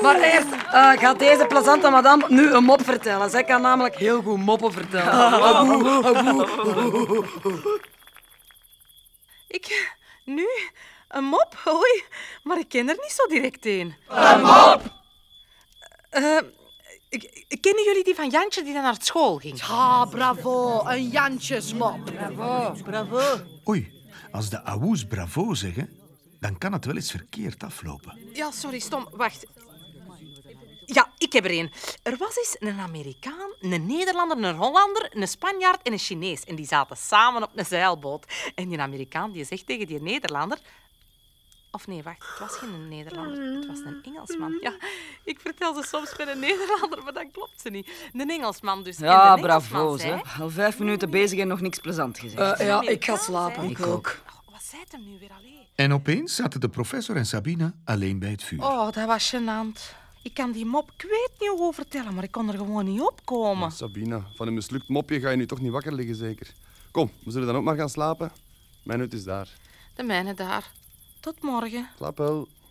Maar eerst gaat deze plezante madame nu een mop vertellen. Zij kan namelijk heel goed moppen vertellen. Ik... Nu? Een mop? Oei, maar ik ken er niet zo direct een. Een mop! Kennen jullie die van Jantje die dan naar school ging? Ah, bravo. Een Jantjesmop. Bravo. Oei, als de awoes bravo zeggen, dan kan het wel eens verkeerd aflopen. Ja, sorry, stom. Wacht. Ja, ik heb er een. Er was eens een Amerikaan, een Nederlander, een Hollander, een Spanjaard en een Chinees. En die zaten samen op een zeilboot. En die Amerikaan die zegt tegen die Nederlander... Of nee, wacht. Het was geen Nederlander. Het was een Engelsman. Ja, ik vertel ze soms met een Nederlander, maar dan klopt ze niet. Een Engelsman dus. Ja, En de Engelsman bravo. zei... Al 5 minuten bezig en nog niks plezant gezegd. Ja, ik ga slapen. Ik ook. Oh, wat zei het hem nu weer alleen? En opeens zaten de professor en Sabine alleen bij het vuur. Oh, dat was gênant. Ik kan die mop, ik weet niet hoe vertellen, maar ik kon er gewoon niet op komen. Sabina, van een mislukt mopje ga je nu toch niet wakker liggen, zeker? Kom, we zullen dan ook maar gaan slapen. Mijn hut is daar. De mijne daar. Tot morgen. Slaap wel.